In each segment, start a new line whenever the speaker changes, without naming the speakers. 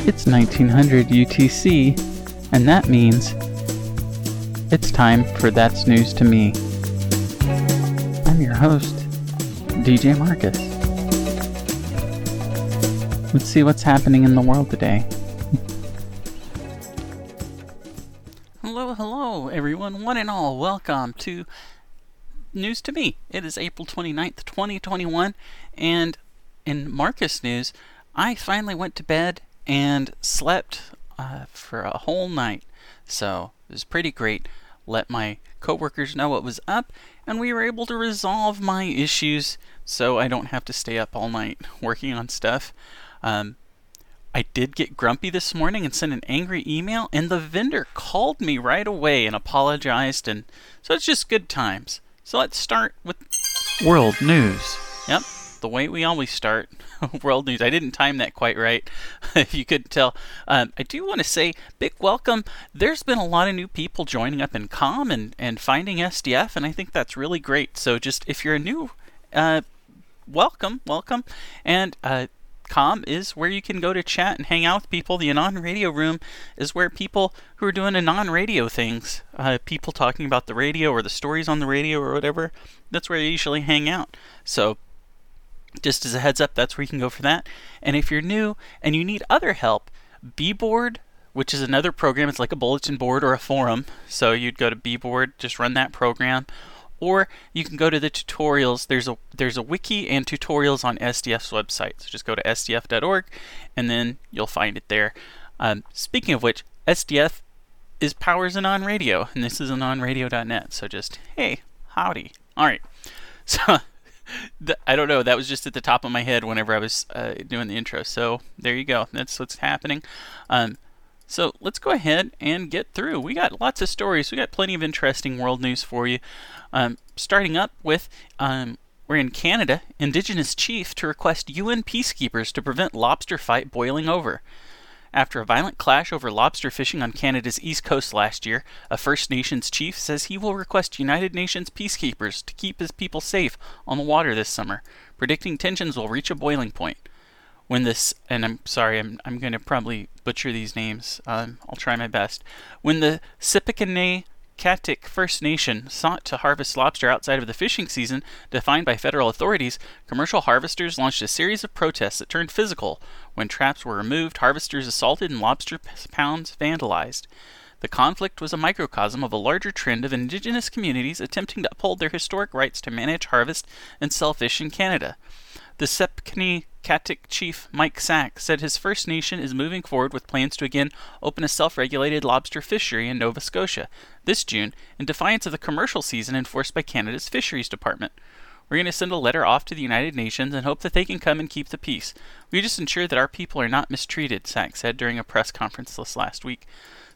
It's 1900 UTC, and that means it's time for That's News to Me. I'm your host, DJ Marcus. Let's see what's happening in the world today. Hello, everyone, one and all. Welcome to News to Me. It is April 29th, 2021, and in Marcus news, I finally went to bed and slept for a whole night. So it was pretty great. Let my coworkers know what was up, and we were able to resolve my issues so I don't have to stay up all night working on stuff. I did get grumpy this morning and sent an angry email, and the vendor called me right away and apologized, and so it's just good times. So let's start with world news. Yep, the way we always start. World news. I didn't time that quite right, if you could tell. I do want to say big welcome. There's been a lot of new people joining up in COM and finding SDF, and I think that's really great. So just if you're a new, welcome. And COM is where you can go to chat and hang out with people. The Anon Radio Room is where people who are doing Anon Radio things, people talking about the radio or the stories on the radio or whatever, that's where they usually hang out. So just as a heads up, that's where you can go for that. And if you're new and you need other help, Bboard, which is another program, it's like a bulletin board or a forum. So you'd go to Bboard, just run that program. Or you can go to the tutorials. There's a wiki and tutorials on SDF's website. So just go to sdf.org and then you'll find it there. Speaking of which, SDF powers Anon Radio, and this is anonradio.net. So just, hey, howdy. All right. So I don't know. That was just at the top of my head whenever I was doing the intro. So there you go. That's what's happening. So let's go ahead and get through. We got lots of stories. We got plenty of interesting world news for you. Starting up with, we're in Canada. Indigenous chief to request UN peacekeepers to prevent lobster fight boiling over. After a violent clash over lobster fishing on Canada's east coast last year, a First Nations chief says he will request United Nations peacekeepers to keep his people safe on the water this summer, predicting tensions will reach a boiling point. When this, and I'm sorry, I'm going to probably butcher these names. I'll try my best. When the Sipekne'katik First Nation sought to harvest lobster outside of the fishing season defined by federal authorities, commercial harvesters launched a series of protests that turned physical. When traps were removed, harvesters assaulted and lobster pounds vandalized. The conflict was a microcosm of a larger trend of Indigenous communities attempting to uphold their historic rights to manage, harvest, and sell fish in Canada. The Sipekne'katik chief, Mike Sack, said his First Nation is moving forward with plans to again open a self-regulated lobster fishery in Nova Scotia this June in defiance of the commercial season enforced by Canada's Fisheries Department. We're going to send a letter off to the United Nations and hope that they can come and keep the peace. We just ensure that our people are not mistreated, Sack said during a press conference this last week.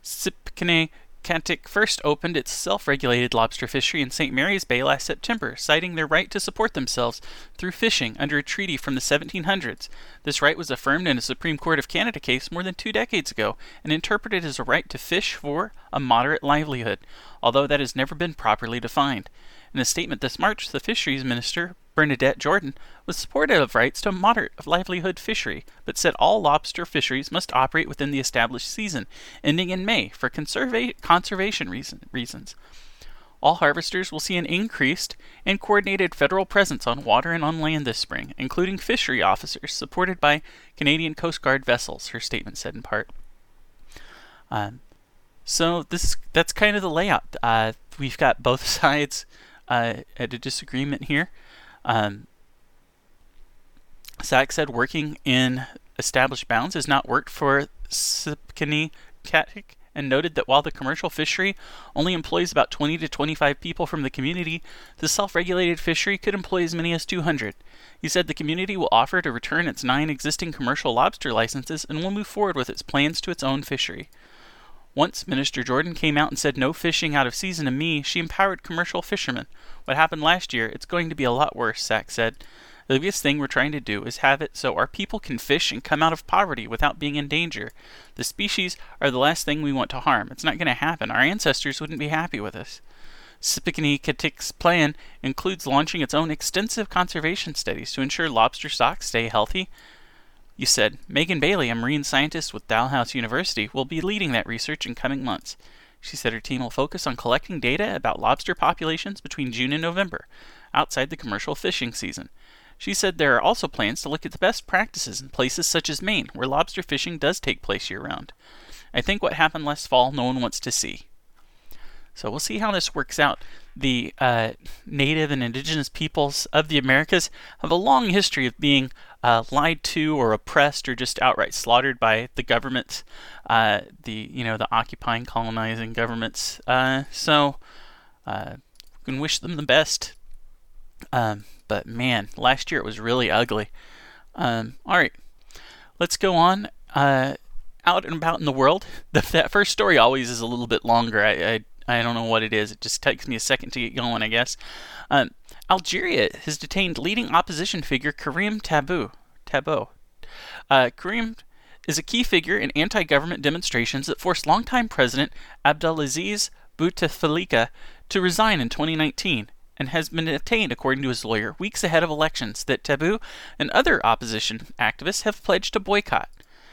Sipekne'katik first opened its self-regulated lobster fishery in St. Mary's Bay last September, citing their right to support themselves through fishing under a treaty from the 1700s. This right was affirmed in a Supreme Court of Canada case more than 2 decades ago and interpreted as a right to fish for a moderate livelihood, although that has never been properly defined. In a statement this March, the Fisheries Minister, Bernadette Jordan, was supportive of rights to a moderate livelihood fishery, but said all lobster fisheries must operate within the established season, ending in May, for conservation reasons. All harvesters will see an increased and coordinated federal presence on water and on land this spring, including fishery officers supported by Canadian Coast Guard vessels, her statement said in part. So that's kind of the layout. We've got both sides at a disagreement here. Sack said working in established bounds has not worked for Sipekne'katik and noted that while the commercial fishery only employs about 20 to 25 people from the community, the self-regulated fishery could employ as many as 200. He said the community will offer to return its 9 existing commercial lobster licenses and will move forward with its plans to its own fishery. Once Minister Jordan came out and said no fishing out of season to me, she empowered commercial fishermen. What happened last year, it's going to be a lot worse, Sack said. The biggest thing we're trying to do is have it so our people can fish and come out of poverty without being in danger. The species are the last thing we want to harm. It's not going to happen. Our ancestors wouldn't be happy with us. Sipekne'katik's plan includes launching its own extensive conservation studies to ensure lobster stocks stay healthy. You said, Megan Bailey, a marine scientist with Dalhousie University, will be leading that research in coming months. She said her team will focus on collecting data about lobster populations between June and November, outside the commercial fishing season. She said there are also plans to look at the best practices in places such as Maine, where lobster fishing does take place year-round. I think what happened last fall no one wants to see. So we'll see how this works out. The native and indigenous peoples of the Americas have a long history of being lied to or oppressed or just outright slaughtered by the governments, the occupying, colonizing governments. So we can wish them the best. But man, last year it was really ugly. All right, let's go on. Out and about in the world. That first story always is a little bit longer. I don't know what it is. It just takes me a second to get going, I guess. Algeria has detained leading opposition figure Karim Tabou. Karim is a key figure in anti-government demonstrations that forced longtime President Abdelaziz Bouteflika to resign in 2019 and has been detained, according to his lawyer, weeks ahead of elections that Tabou and other opposition activists have pledged to boycott.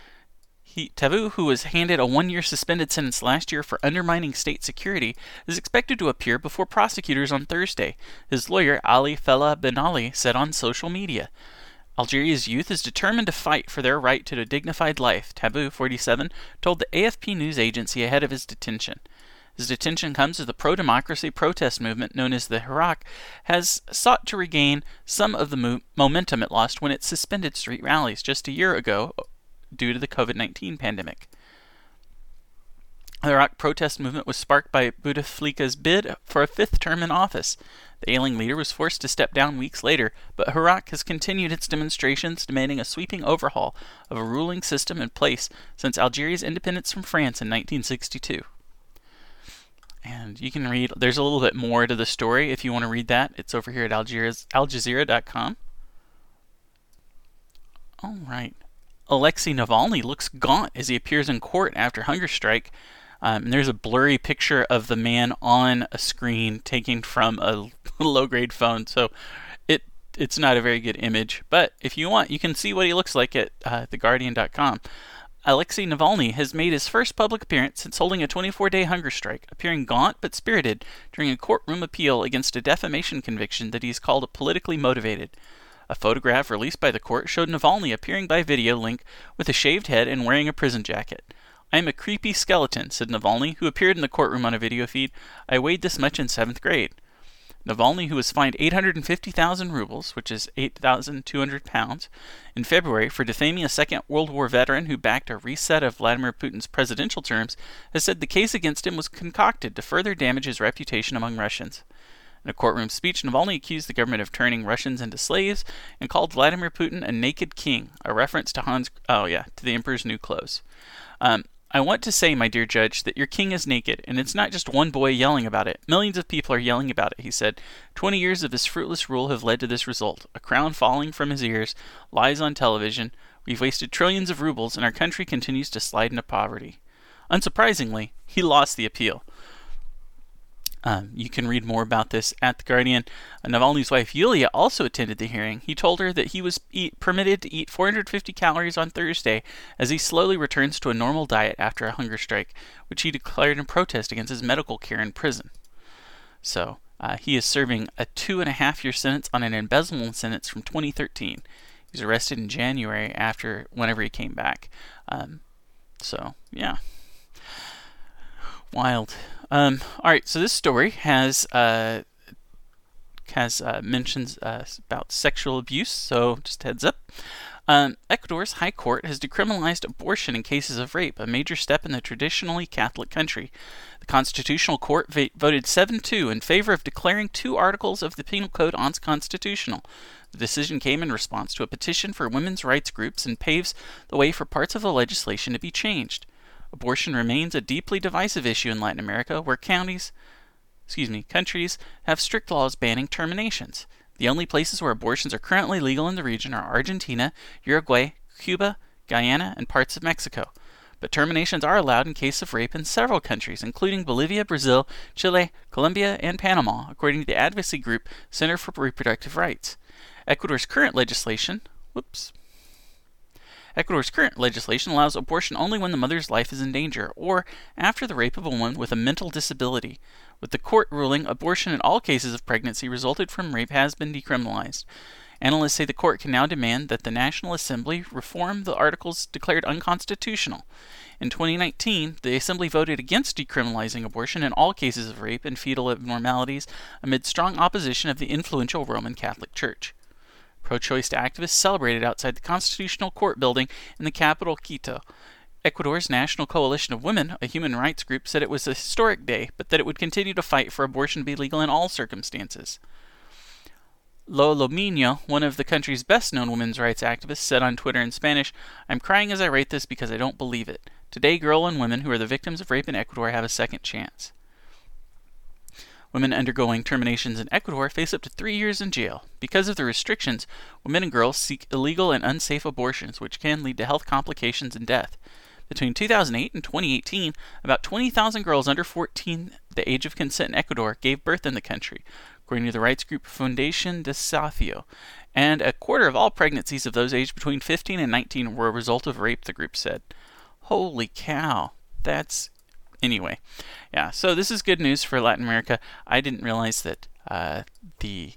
Tabou, who was handed a 1-year suspended sentence last year for undermining state security, is expected to appear before prosecutors on Thursday, his lawyer Ali Fella Ben Ali said on social media. Algeria's youth is determined to fight for their right to a dignified life, Tabou, 47, told the AFP news agency ahead of his detention. His detention comes as the pro-democracy protest movement known as the Hirak has sought to regain some of the momentum it lost when it suspended street rallies just a year ago due to the COVID-19 pandemic. The Iraq protest movement was sparked by Bouteflika's bid for a 5th term in office. The ailing leader was forced to step down weeks later, but Hirak has continued its demonstrations demanding a sweeping overhaul of a ruling system in place since Algeria's independence from France in 1962. And you can read, there's a little bit more to the story if you want to read that. It's over here at aljazeera.com. All right. Alexei Navalny looks gaunt as he appears in court after hunger strike. And there's a blurry picture of the man on a screen taken from a low-grade phone, so it's not a very good image. But if you want, you can see what he looks like at theguardian.com. Alexei Navalny has made his first public appearance since holding a 24-day hunger strike, appearing gaunt but spirited during a courtroom appeal against a defamation conviction that he's called politically motivated. A photograph released by the court showed Navalny appearing by video link with a shaved head and wearing a prison jacket. "I am a creepy skeleton," said Navalny, who appeared in the courtroom on a video feed. "I weighed this much in 7th grade. Navalny, who was fined 850,000 rubles, which is 8,200 pounds, in February for defaming a Second World War veteran who backed a reset of Vladimir Putin's presidential terms, has said the case against him was concocted to further damage his reputation among Russians. In a courtroom speech, Navalny accused the government of turning Russians into slaves and called Vladimir Putin a naked king, a reference to to the emperor's new clothes. "I want to say, my dear judge, that your king is naked, and it's not just one boy yelling about it. Millions of people are yelling about it," he said. 20 years of his fruitless rule have led to this result. A crown falling from his ears, lies on television. We've wasted trillions of rubles, and our country continues to slide into poverty. Unsurprisingly, he lost the appeal. You can read more about this at The Guardian. Navalny's wife Yulia also attended the hearing. He told her that he was permitted to eat 450 calories on Thursday as he slowly returns to a normal diet after a hunger strike, which he declared in protest against his medical care in prison. So, he is serving a 2.5-year sentence on an embezzlement sentence from 2013. He was arrested in January whenever he came back. Yeah. Wild. All right, so this story has mentions about sexual abuse, so just heads up. Ecuador's High Court has decriminalized abortion in cases of rape, a major step in the traditionally Catholic country. The Constitutional Court voted 7-2 in favor of declaring 2 articles of the Penal Code unconstitutional. The decision came in response to a petition for women's rights groups and paves the way for parts of the legislation to be changed. Abortion remains a deeply divisive issue in Latin America, where countries have strict laws banning terminations. The only places where abortions are currently legal in the region are Argentina, Uruguay, Cuba, Guyana, and parts of Mexico. But terminations are allowed in case of rape in several countries, including Bolivia, Brazil, Chile, Colombia, and Panama, according to the advocacy group Center for Reproductive Rights. Ecuador's current legislation Ecuador's current legislation allows abortion only when the mother's life is in danger, or after the rape of a woman with a mental disability. With the court ruling, abortion in all cases of pregnancy resulted from rape has been decriminalized. Analysts say the court can now demand that the National Assembly reform the articles declared unconstitutional. In 2019, the Assembly voted against decriminalizing abortion in all cases of rape and fetal abnormalities amid strong opposition of the influential Roman Catholic Church. Pro-choice activists celebrated outside the Constitutional Court building in the capital, Quito. Ecuador's National Coalition of Women, a human rights group, said it was a historic day, but that it would continue to fight for abortion to be legal in all circumstances. Lo Lomino, one of the country's best-known women's rights activists, said on Twitter in Spanish, "I'm crying as I write this because I don't believe it. Today, girls and women who are the victims of rape in Ecuador have a second chance." Women undergoing terminations in Ecuador face up to 3 years in jail. Because of the restrictions, women and girls seek illegal and unsafe abortions, which can lead to health complications and death. Between 2008 and 2018, about 20,000 girls under 14, the age of consent in Ecuador, gave birth in the country, according to the rights group Fundación Desafío. And a quarter of all pregnancies of those aged between 15 and 19 were a result of rape, the group said. Holy cow. Anyway, yeah, so this is good news for Latin America. I didn't realize that the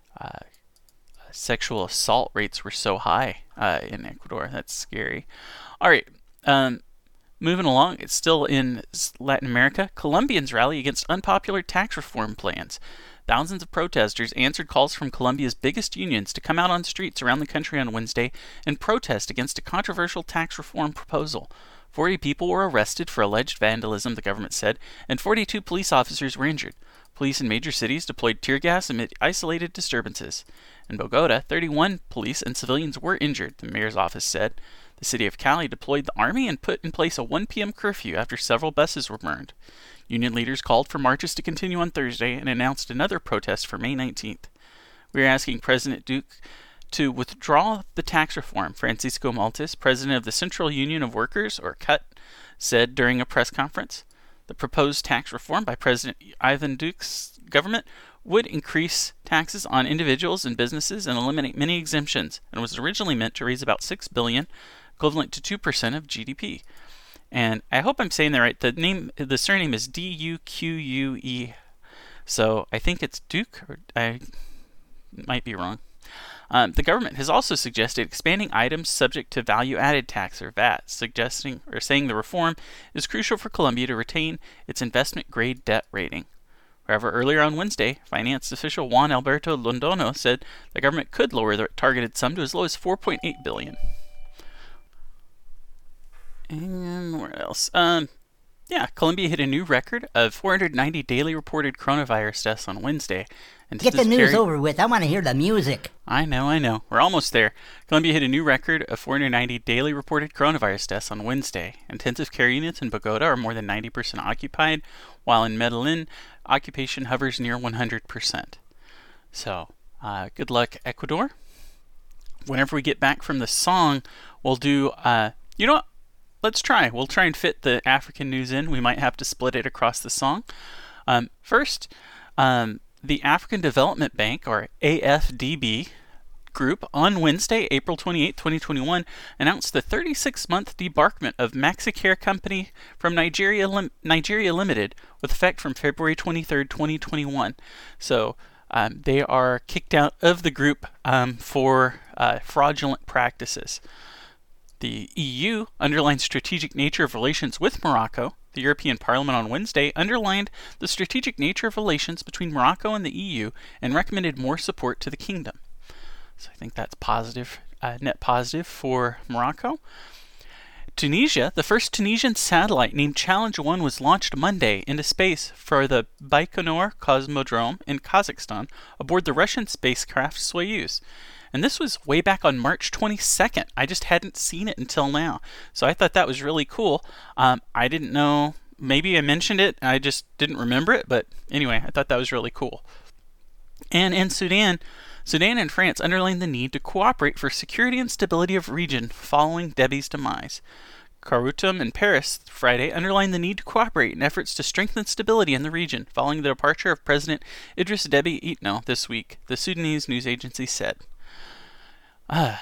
sexual assault rates were so high in Ecuador. That's scary. All right, moving along, it's still in Latin America. Colombians rally against unpopular tax reform plans. Thousands of protesters answered calls from Colombia's biggest unions to come out on streets around the country on Wednesday and protest against a controversial tax reform proposal. 40 people were arrested for alleged vandalism, the government said, and 42 police officers were injured. Police in major cities deployed tear gas amid isolated disturbances. In Bogota, 31 police and civilians were injured, the mayor's office said. The city of Cali deployed the army and put in place a 1 p.m. curfew after several buses were burned. Union leaders called for marches to continue on Thursday and announced another protest for May 19th. We are asking President Duque to withdraw the tax reform, Francisco Maltes, president of the Central Union of Workers, or CUT, said during a press conference. The proposed tax reform by President Ivan Duque's government would increase taxes on individuals and businesses and eliminate many exemptions, and was originally meant to raise about $6 billion, equivalent to 2% of GDP. And I hope I'm saying that right. The surname is D-U-Q-U-E. So I think it's Duque, or I might be wrong. The government has also suggested expanding items subject to value-added tax, or VAT, saying the reform is crucial for Colombia to retain its investment-grade debt rating. However, earlier on Wednesday, finance official Juan Alberto Londono said the government could lower the targeted sum to as low as $4.8 billion. And where else? Colombia hit a new record of 490 daily reported coronavirus deaths on Wednesday. And
get the news over with. I want to hear the music.
I know. We're almost there. Colombia hit a new record of 490 daily reported coronavirus deaths on Wednesday. Intensive care units in Bogota are more than 90% occupied, while in Medellin, occupation hovers near 100%. So, good luck, Ecuador. Whenever we get back from the song, we'll do, you know what? Let's try. We'll try and fit the African news in. We might have to split it across the song. First, the African Development Bank, or AFDB, group on Wednesday, April 28, 2021, announced the 36-month debarkment of Maxicare Company from Nigeria Limited with effect from February 23, 2021. So they are kicked out of the group for fraudulent practices. The EU underlined strategic nature of relations with Morocco. The European Parliament on Wednesday underlined the strategic nature of relations between Morocco and the EU and recommended more support to the kingdom. So I think that's positive, net positive for Morocco. Tunisia, the first Tunisian satellite named Challenge 1 was launched Monday into space for the Baikonur Cosmodrome in Kazakhstan aboard the Russian spacecraft Soyuz. And this was way back on March 22nd. I just hadn't seen it until now. So I thought that was really cool. I didn't know, maybe I mentioned it, I just didn't remember it. But anyway, I thought that was really cool. And in Sudan and France underlined the need to cooperate for security and stability of region following Debby's demise. Khartoum and Paris Friday underlined the need to cooperate in efforts to strengthen stability in the region following the departure of President Idris Deby Itno this week, the Sudanese news agency said.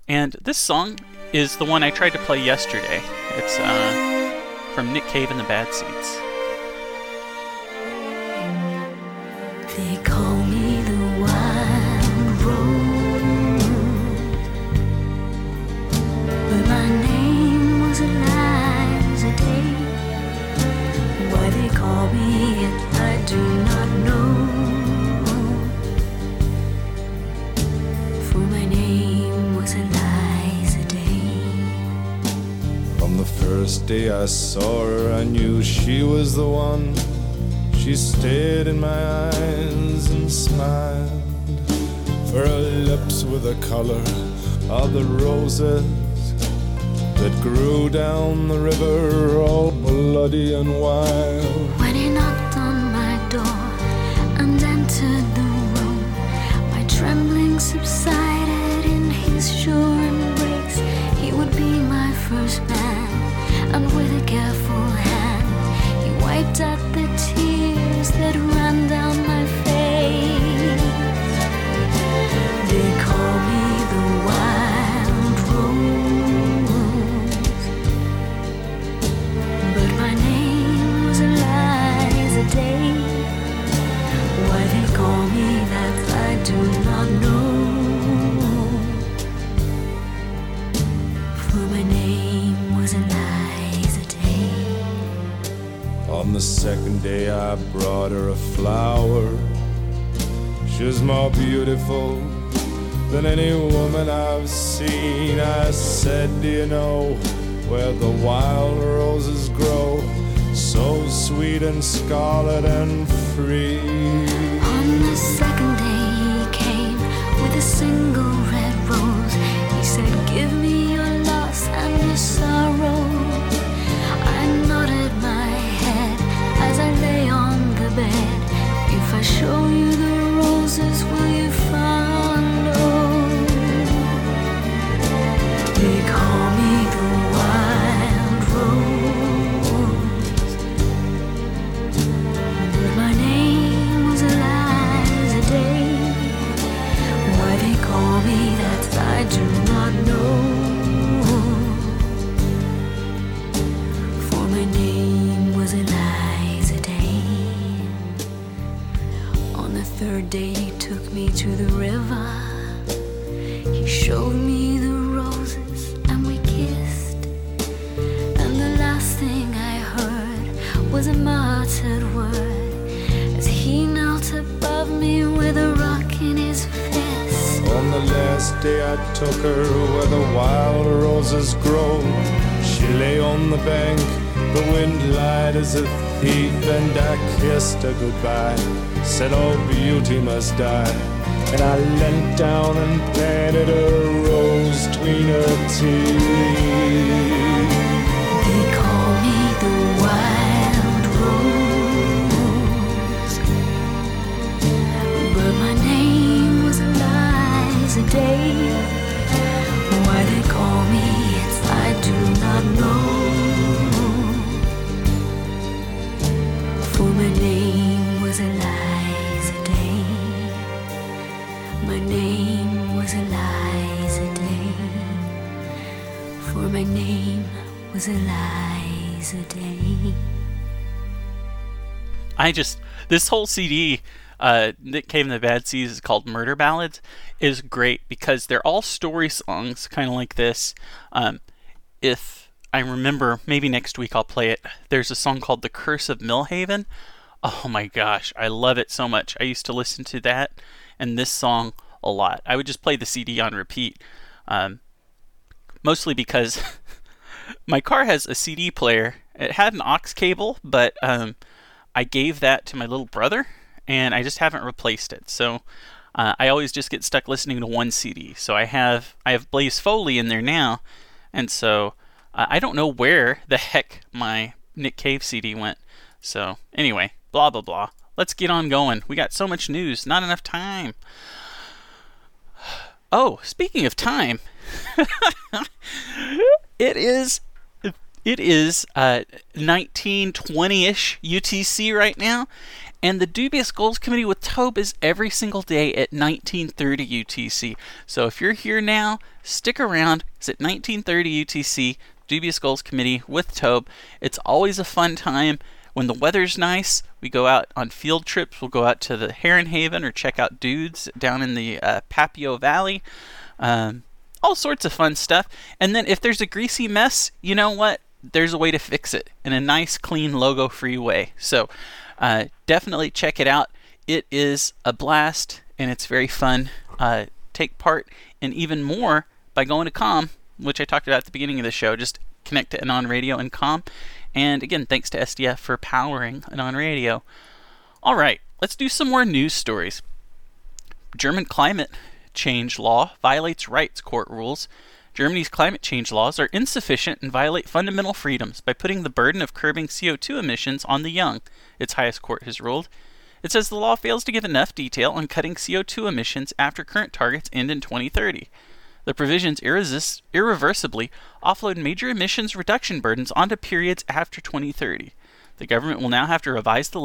And this song is the one I tried to play yesterday. It's from Nick Cave and the Bad Seeds.
They call me the wild rose, but my name was Eliza Day. Why they call me it, I do not know, for my name was Eliza Day.
From the first day I saw her, I knew she was the one. She stared in my eyes and smiled, for her lips were the color of the roses that grew down the river, all bloody and wild.
When he knocked on my door and entered the room, my trembling subsided in his sure embrace. He would be my first man, and with a careful hand he wiped out the tears that ran down my face. They call me the wild rose, but my name was Eliza Day. Why they call me that I do not know, for my name was Eliza Day.
On the second day I brought her a flower. She was more beautiful than any woman I've seen. I said, do you know where the wild roses grow, so sweet and scarlet and free?
On the second day he came with a single red rose. He said, give me your loss and your sorrow. I nodded my head as I lay on the bed. If I show you the roses, will you follow? They call me the wild rose, but my name was Eliza Day. Why they call me that I do not know, for my name was Eliza Day. On the third day he took me to the river. He showed me the roses and we kissed, and the last thing I heard was a muttered word as he knelt above me with a rock in his fist.
On the last day I took her where the wild roses grow. She lay on the bank, the wind lied as a thief, and I kissed her goodbye, said all beauty must die. And I leant down and planted a rose between her teeth.
They call me the wild rose, but my name was Eliza Day. Why they call me it, I do not know, for my name was Eliza Day. My name was Eliza Day, for my name was Eliza Day.
This whole CD, Nick Cave and the Bad Seeds, is called Murder Ballads, is great because they're all story songs, kind of like this. If I remember, maybe next week I'll play it. There's a song called The Curse of Millhaven. Oh my gosh, I love it so much. I used to listen to that and this song a lot. I would just play the CD on repeat, mostly because my car has a CD player. It had an aux cable, but I gave that to my little brother, and I just haven't replaced it. So I always just get stuck listening to one CD. So I have Blaze Foley in there now, and so I don't know where the heck my Nick Cave CD went. So anyway, blah blah blah. Let's get on going. We got so much news, not enough time. Oh, speaking of time, it is 1920-ish UTC right now, And the Dubious Goals Committee with Tobe is every single day at 1930 UTC. So if you're here now, stick around. It's at 1930 UTC, Dubious Goals Committee with Tobe. It's always a fun time. When the weather's nice, we go out on field trips. We'll go out to the Heron Haven or check out dudes down in the Papio Valley. All sorts of fun stuff. And then if there's a greasy mess, you know what? There's a way to fix it in a nice, clean, logo-free way. So definitely check it out. It is a blast, and it's very fun. Take part in even more by going to COM, which I talked about at the beginning of the show. Just connect to Anon Radio and COM. And again, thanks to SDF for powering Anon Radio. All right, let's do some more news stories. German climate change law violates rights, court rules. Germany's climate change laws are insufficient and violate fundamental freedoms by putting the burden of curbing CO2 emissions on the young, its highest court has ruled. It says the law fails to give enough detail on cutting CO2 emissions after current targets end in 2030. The provisions irreversibly offload major emissions reduction burdens onto periods after 2030. The government will now have to revise the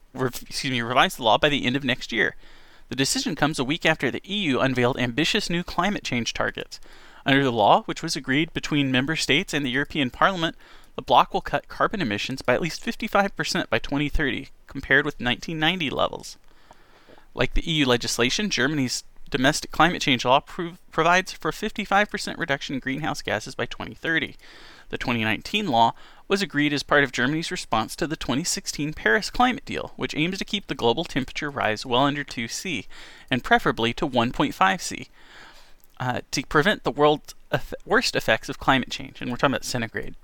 law by the end of next year. The decision comes a week after the EU unveiled ambitious new climate change targets. Under the law, which was agreed between member states and the European Parliament, the bloc will cut carbon emissions by at least 55% by 2030, compared with 1990 levels. Like the EU legislation, Germany's domestic climate change law provides for a 55% reduction in greenhouse gases by 2030. The 2019 law was agreed as part of Germany's response to the 2016 Paris Climate Deal, which aims to keep the global temperature rise well under 2°C, and preferably to 1.5°C, to prevent the world's worst effects of climate change, and we're talking about centigrade.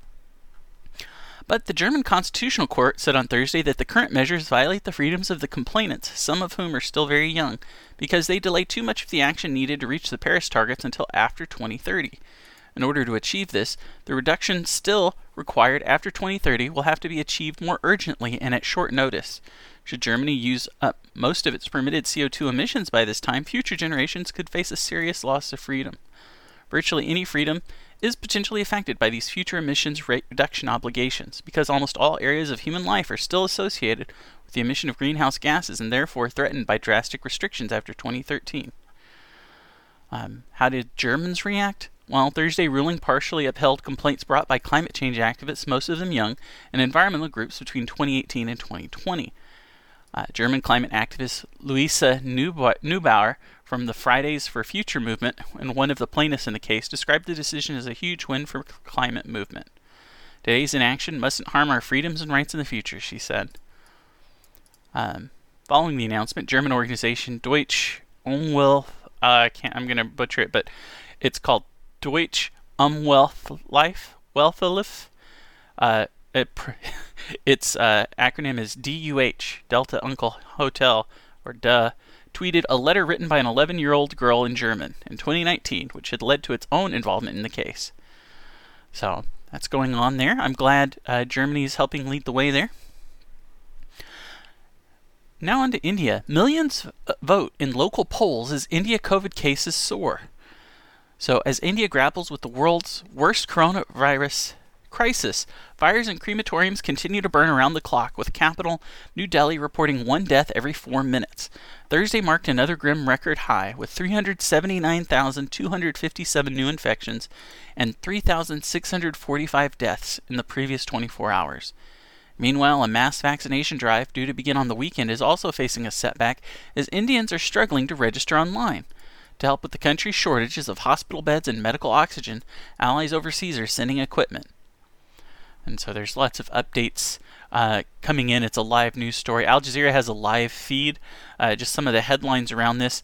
But the German Constitutional Court said on Thursday that the current measures violate the freedoms of the complainants, some of whom are still very young, because they delay too much of the action needed to reach the Paris targets until after 2030. In order to achieve this, the reduction still required after 2030 will have to be achieved more urgently and at short notice. Should Germany use up most of its permitted CO2 emissions by this time, future generations could face a serious loss of freedom. Virtually any freedom is potentially affected by these future emissions rate reduction obligations, because almost all areas of human life are still associated with the emission of greenhouse gases and therefore threatened by drastic restrictions after 2013. How did Germans react? Well, Thursday ruling partially upheld complaints brought by climate change activists, most of them young, and environmental groups between 2018 and 2020. German climate activist Luisa Neubauer from the Fridays for Future movement, and one of the plaintiffs in the case, described the decision as a huge win for the climate movement. Today's inaction mustn't harm our freedoms and rights in the future, she said. Following the announcement, German organization Deutsche Umwelt, I'm going to butcher it, but it's called Deutsche Umwelthilfe. Its acronym is DUH, Delta Uncle Hotel, or DUH, tweeted a letter written by an 11-year-old girl in German in 2019, which had led to its own involvement in the case. So that's going on there. I'm glad Germany is helping lead the way there. Now on to India. Millions vote in local polls as India COVID cases soar. So as India grapples with the world's worst coronavirus crisis, fires in crematoriums continue to burn around the clock, with capital New Delhi reporting one death every 4 minutes. Thursday marked another grim record high, with 379,257 new infections and 3,645 deaths in the previous 24 hours. Meanwhile, a mass vaccination drive due to begin on the weekend is also facing a setback, as Indians are struggling to register online. To help with the country's shortages of hospital beds and medical oxygen, allies overseas are sending equipment. And so there's lots of updates coming in. It's a live news story. Al Jazeera has a live feed. Just some of the headlines around this.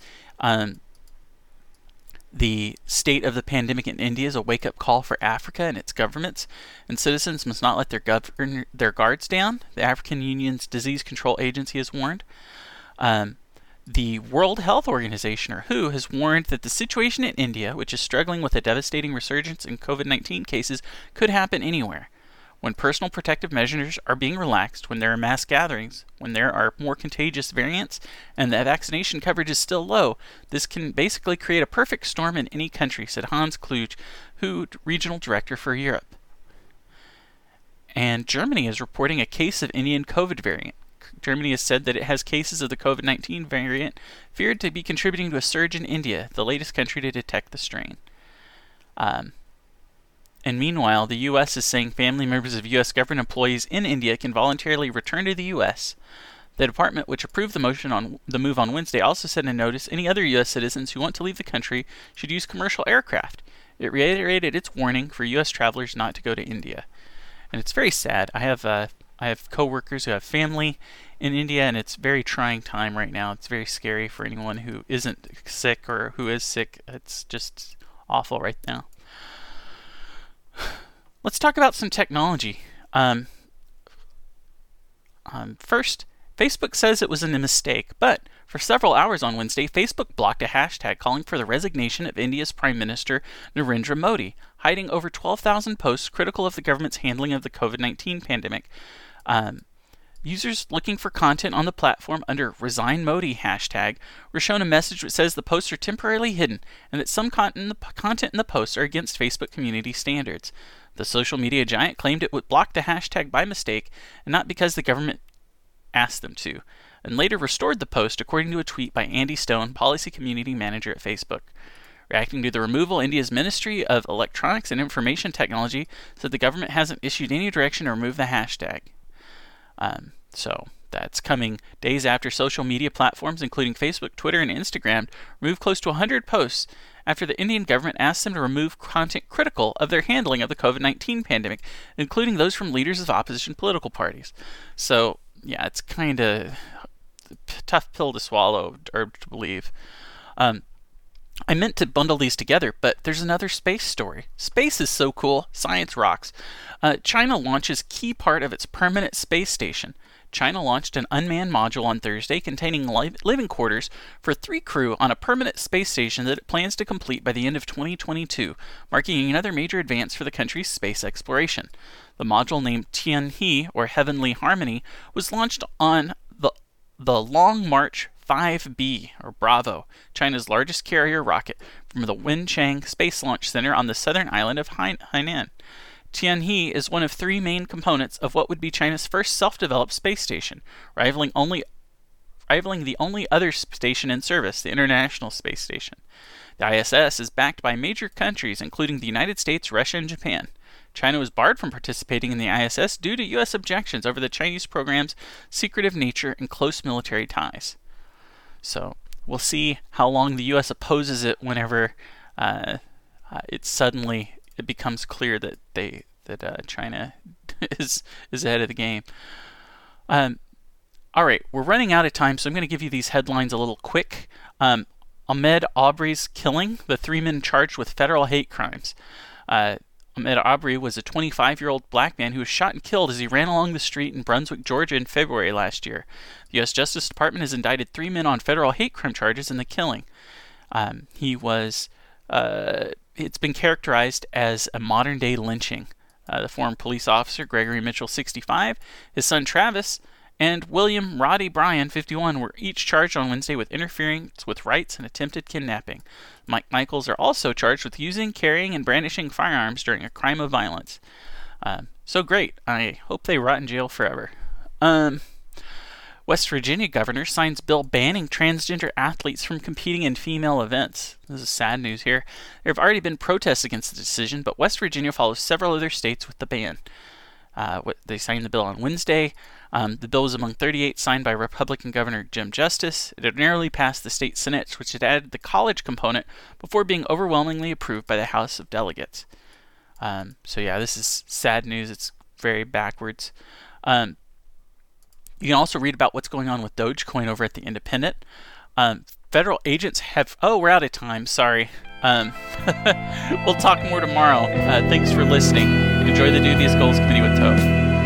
The state of the pandemic in India is a wake-up call for Africa and its governments, and citizens must not let their guards down, the African Union's Disease Control Agency has warned. The World Health Organization, or WHO, has warned that the situation in India, which is struggling with a devastating resurgence in COVID-19 cases, could happen anywhere. When personal protective measures are being relaxed, when there are mass gatherings, when there are more contagious variants, and the vaccination coverage is still low, this can basically create a perfect storm in any country, said Hans Kluge, WHO Regional Director for Europe. And Germany is reporting a case of Indian COVID variant. Germany has said that it has cases of the COVID-19 variant feared to be contributing to a surge in India, the latest country to detect the strain. And meanwhile, the U.S. is saying family members of U.S. government employees in India can voluntarily return to the U.S. The department, which approved the move on Wednesday, also said in a notice any other U.S. citizens who want to leave the country should use commercial aircraft. It reiterated its warning for U.S. travelers not to go to India. And it's very sad. I have coworkers who have family in India, and it's a very trying time right now. It's very scary for anyone who isn't sick or who is sick. It's just awful right now. Let's talk about some technology. First, Facebook says it was a mistake, but for several hours on Wednesday, Facebook blocked a hashtag calling for the resignation of India's Prime Minister Narendra Modi, hiding over 12,000 posts critical of the government's handling of the COVID-19 pandemic. Users looking for content on the platform under Resign Modi hashtag were shown a message that says the posts are temporarily hidden and that some content in the posts are against Facebook community standards. The social media giant claimed it would block the hashtag by mistake and not because the government asked them to, and later restored the post according to a tweet by Andy Stone, Policy Community Manager at Facebook. Reacting to the removal, India's Ministry of Electronics and Information Technology said the government hasn't issued any direction to remove the hashtag. So that's coming days after social media platforms, including Facebook, Twitter, and Instagram, removed close to 100 posts after the Indian government asked them to remove content critical of their handling of the COVID-19 pandemic, including those from leaders of opposition political parties. So, yeah, it's kind of a tough pill to swallow or to believe. I meant to bundle these together, but there's another space story. Space is so cool. Science rocks. China launches key part of its permanent space station. China launched an unmanned module on Thursday containing living quarters for 3 crew on a permanent space station that it plans to complete by the end of 2022, marking another major advance for the country's space exploration. The module, named Tianhe, or Heavenly Harmony, was launched on the Long March 5B, or Bravo, China's largest carrier rocket, from the Wenchang Space Launch Center on the southern island of Hainan. Tianhe is one of 3 main components of what would be China's first self-developed space station, rivaling the only other station in service, the International Space Station. The ISS is backed by major countries, including the United States, Russia, and Japan. China was barred from participating in the ISS due to U.S. objections over the Chinese program's secretive nature and close military ties. So we'll see how long the U.S. opposes it whenever it becomes clear that China is ahead of the game. All right, we're running out of time, so I'm going to give you these headlines a little quick. Ahmaud Arbery's killing, the 3 men charged with federal hate crimes. Ahmaud Arbery was a 25-year-old black man who was shot and killed as he ran along the street in Brunswick, Georgia in February last year. The U.S. Justice Department has indicted 3 men on federal hate crime charges in the killing. It's been characterized as a modern-day lynching. The former police officer, Gregory Mitchell, 65, his son Travis, and William Roddy Bryan, 51, were each charged on Wednesday with interference with rights and attempted kidnapping. Mike Michaels are also charged with using, carrying, and brandishing firearms during a crime of violence. So great. I hope they rot in jail forever. West Virginia governor signs bill banning transgender athletes from competing in female events. This is sad news here. There have already been protests against the decision, but West Virginia follows several other states with the ban. They signed the bill on Wednesday. The bill was among 38 signed by Republican Governor Jim Justice. It had narrowly passed the state Senate, which had added the college component before being overwhelmingly approved by the House of Delegates. This is sad news. It's very backwards. You can also read about what's going on with Dogecoin over at The Independent. Federal agents have... Oh, we're out of time. Sorry. We'll talk more tomorrow. Thanks for listening. Enjoy the Dubious Goals Committee with Tobe.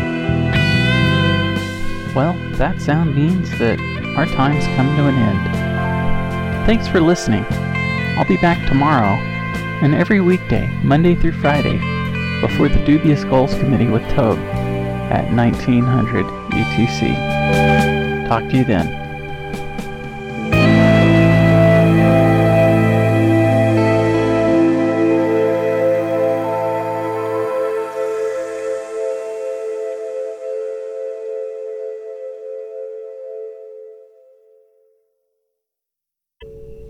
Well, that sound means that our time's come to an end. Thanks for listening. I'll be back tomorrow and every weekday, Monday through Friday, before the Dubious Goals Committee with Tobe at 1900 UTC. Talk to you then.